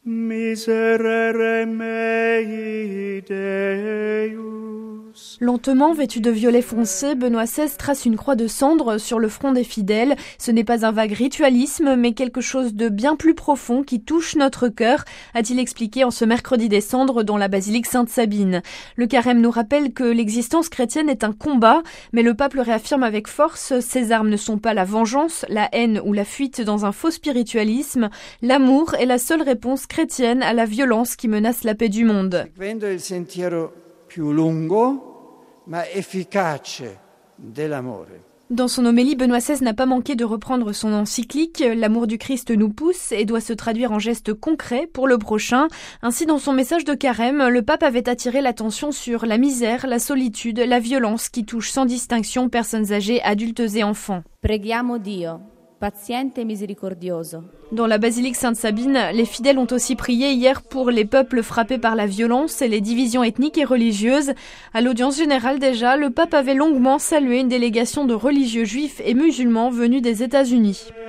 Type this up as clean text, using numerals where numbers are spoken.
Miserere mei Deus. Lentement, vêtu de violet foncé, Benoît XVI trace une croix de cendre sur le front des fidèles. Ce n'est pas un vague ritualisme, mais quelque chose de bien plus profond qui touche notre cœur, a-t-il expliqué en ce mercredi des cendres dans la basilique Sainte-Sabine. Le carême nous rappelle que l'existence chrétienne est un combat, mais le pape le réaffirme avec force, ces armes ne sont pas la vengeance, la haine ou la fuite dans un faux spiritualisme. L'amour est la seule réponse chrétienne à la violence qui menace la paix du monde. Seguendo il sentiero più lungo ma efficace dell'amore. Dans son homélie, Benoît XVI n'a pas manqué de reprendre son encyclique « L'amour du Christ nous pousse » et doit se traduire en gestes concrets pour le prochain. Ainsi, dans son message de carême, le pape avait attiré l'attention sur la misère, la solitude, la violence qui touche sans distinction personnes âgées, adultes et enfants. Preghiamo Dio, paziente e misericordioso. Dans la basilique Sainte-Sabine, les fidèles ont aussi prié hier pour les peuples frappés par la violence et les divisions ethniques et religieuses. À l'audience générale déjà, le pape avait longuement salué une délégation de religieux juifs et musulmans venus des États-Unis.